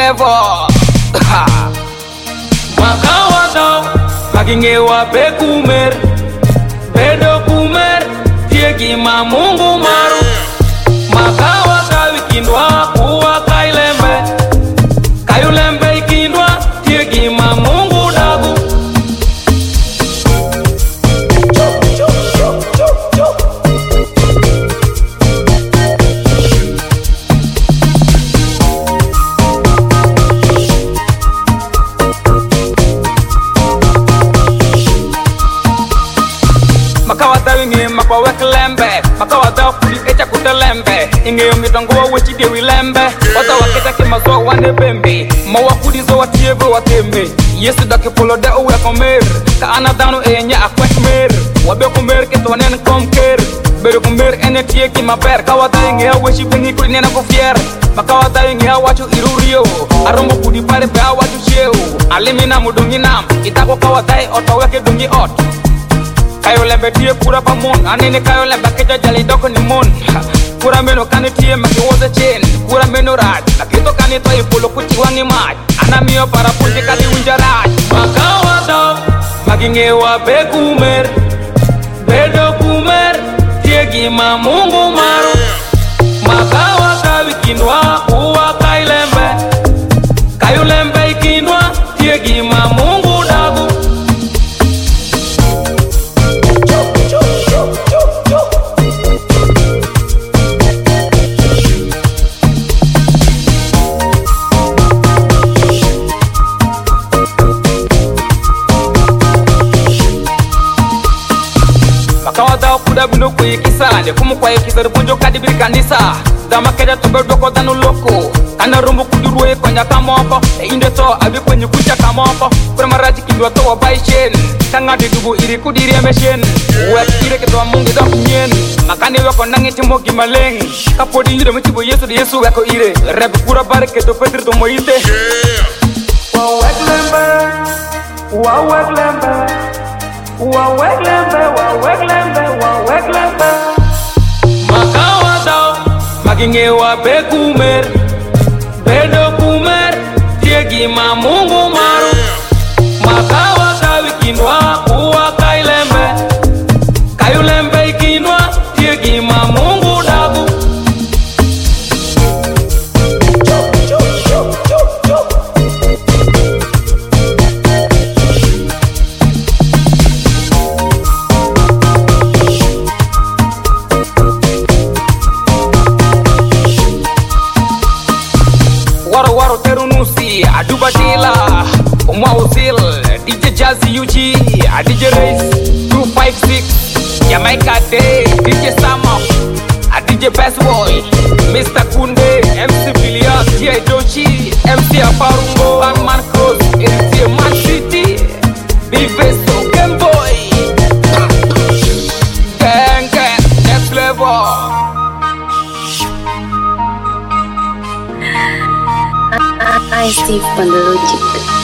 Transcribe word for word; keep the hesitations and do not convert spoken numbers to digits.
level. Makawa daw magingewa be kumer bedo kumer tiegi ma Mungu maru. Makawa daw ikindwa kuwa kailembe kayulembe ikindwa tiegi ma Mungu dagu. Makawa daw inge makwa weklembe makawa daw kuli echa kutelembe inge yomitongo wa wechi dewi lembe wata waketa kimazoa wane bembe mawa kudi zo watiebe watembe yesu dake polo de uwe komer ka anadano e nya akwek mer wabe komer ke tonen komker bere komer ene tie ki maber kawa daw inge ya wechi bengi kuli nena ko fier makawa daw inge ya wachu irurio arombo kudi pare pe awachu cheo alimina mudungi nam itako kawa daw otaweke dungi ot kayo lembe tie kura pa mon anene kayo lembe keja jali doko ni mon kura meno kani tie maki woze chen kura meno raj lakito kani to ipolo kuchi wangi maj anamio para punti kali unjaraj makawa daw magingewa be kumer bedo kumer tiegi ma Mungu maru. Makawa daw ikindwa kuwa kailembe kayo lembe ikindwa tiegi ma Mungu dagu. Makawa daw kuda bindo kuyi kisa le kumu kwa kisa bunjo kadibiri kanisa dama keja to bedo ko danu loko kana rumbu kuduruwe konya kamoko e inde to abi kwenye kucha kamoko prema raji kindwa to wa baishen kanga de dubu iri kudiri emeshen wet ire ke to mungi do nyen makane we ko nangi timo gimaleng kapodi ire mutibo yesu de yesu we ko ire reb pura barke to petri to moite wa weglembe wa weglembe wa weglembe wa weglembe wa weglembe. Makawa daw magingewa be kumer bedo kumer tiegi ma Mungu maru. Makawa daw ikindwa kuwa kailembe kayulembe ikindwa tiegi ma Mungu dagu. Waro waro terunusi aduba dila umwa uzil D J Jazzy U G D J Race two five six Jamaica Day D J Sama D J Best Boy Mister Kunde M C Bilias T I Dochi M C Aparungo Batman Cross M C Man City Bivesto Game Boy Gang Gang Next Level. I Steve on the logic.